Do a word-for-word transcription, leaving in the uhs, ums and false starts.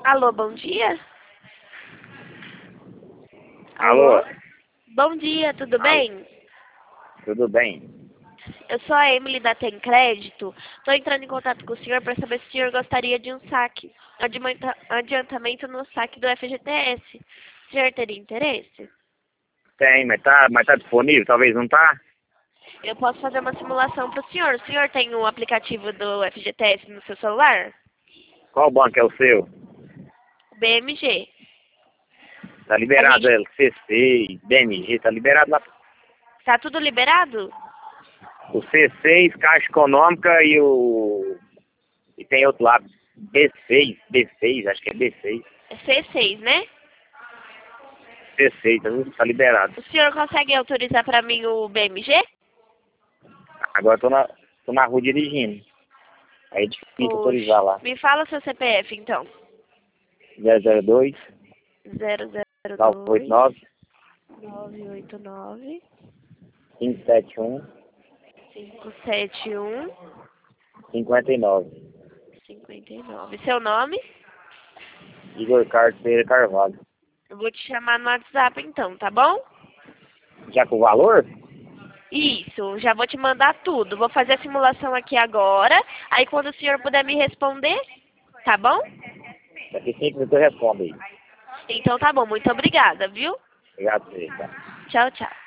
Alô, bom dia? Alô? Bom dia, tudo Alô? bem? Tudo bem? Eu sou a Emily da Tem Crédito. Estou entrando em contato com o senhor para saber se o senhor gostaria de um saque, adimanta- adiantamento no saque do F G T S. O senhor teria interesse? Tem, mas tá, mas tá disponível? Talvez não tá? Eu posso fazer uma simulação para o senhor. O senhor tem o aplicativo do F G T S no seu celular? Qual banco é o seu? B M G. Tá A liberado, gente... é C C, B M G, tá liberado lá. Tá tudo liberado? O C seis, Caixa Econômica e o... E tem outro lá, B seis, B seis, acho que é B seis. É C seis, né? C seis, tá, tudo- tá liberado. O senhor consegue autorizar para mim o B M G? Agora tô na, tô na rua dirigindo. Aí é difícil Puxa. autorizar lá. Me fala o seu C P F, então. zero zero dois, zero zero nove oito dois nove, nove oito nove cinco sete um, cinco sete um cinco nove. cinco nove. Seu nome? Igor Carlos Pereira Carvalho. Eu vou te chamar no WhatsApp então, tá bom? Já com o valor? Isso, já vou te mandar tudo. Vou fazer a simulação aqui agora. Aí quando o senhor puder me responder, tá bom? Daqui cinco minutos eu respondo aí. Então tá bom, muito obrigada, viu? Obrigado por você, tá? Tchau, tchau.